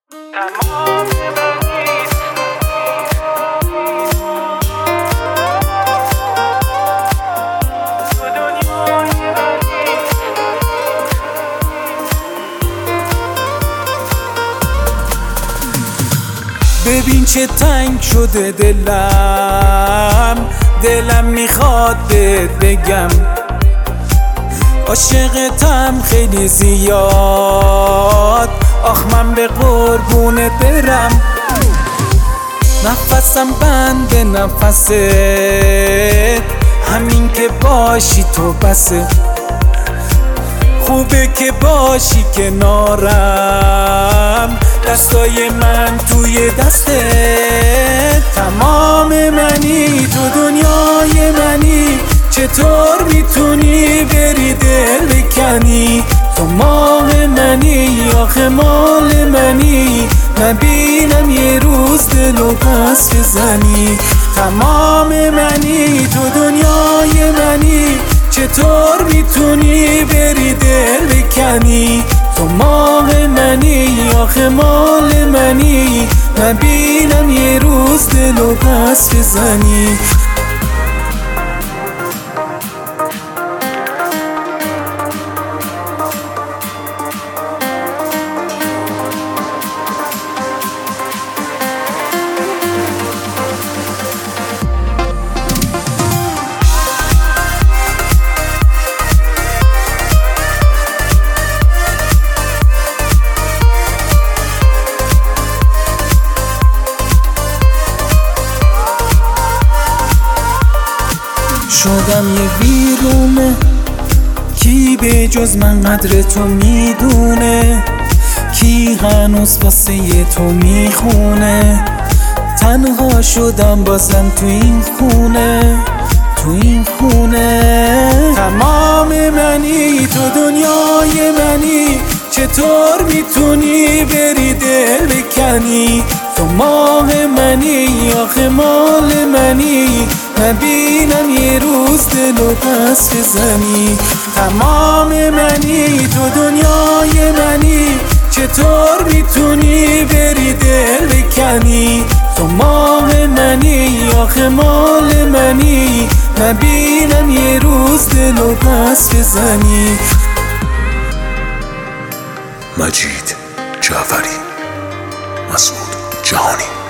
ببین چه تنگ شده دلم میخواد بهت بگم عاشقتم خیلی زیاد، آخ من به قربونت برم. نفسم بند نفست، همین که باشی تو بسه. خوبه که باشی کنارم، دستای من توی دستت. تمام منی تو دنیای منی، چطور میتونی بری دل بکنی؟ تو ماه منی آخه مال منی، نبینم یه روز دلو پس بزنی. تمام منی تو دنیای منی، چطور میتونی بری دل بکنی؟ تو ماه منی آخه مال منی، نبینم یه روز دلو پس بزنی. شدم یه ویرونه، کی به جز من قدر تو میدونه؟ کی هنوز واسه تو میخونه؟ تنها شدم بازم تو این خونه، تو این خونه. تمام منی تو دنیای منی، چطور میتونی بری دل بکنی؟ تو ماه منی آخه مال منی، نبینم یه روز دلو پس بزنی. تمام منی تو دنیای منی، چطور میتونی بری دل بکنی؟ تو ماه منی آخه مال منی، نبینم یه روز دلو پس بزنی. مجید جعفری، مسعود جهانی.